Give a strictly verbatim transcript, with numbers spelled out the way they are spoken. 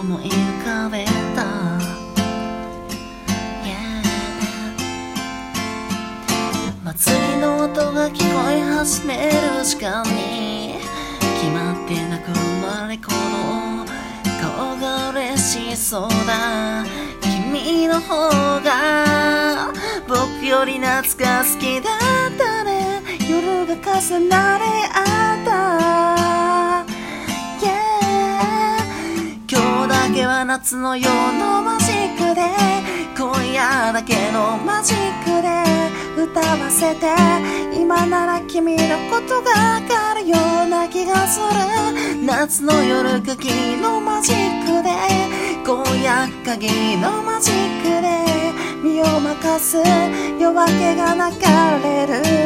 思い浮かべた、yeah、祭りの音が聞こえ始める時間に決まってなく生まれこの顔が嬉しそうだ。君の方が僕より夏が好きだったね。夜が重なり合った、yeah、今日だけは夏の夜のマジックで、今夜だけのマジックで歌わせて。今なら君のことがわかるような気がする。夏の夜限りのマジックで、今夜限りのマジックで身を任す夜明けが流れる。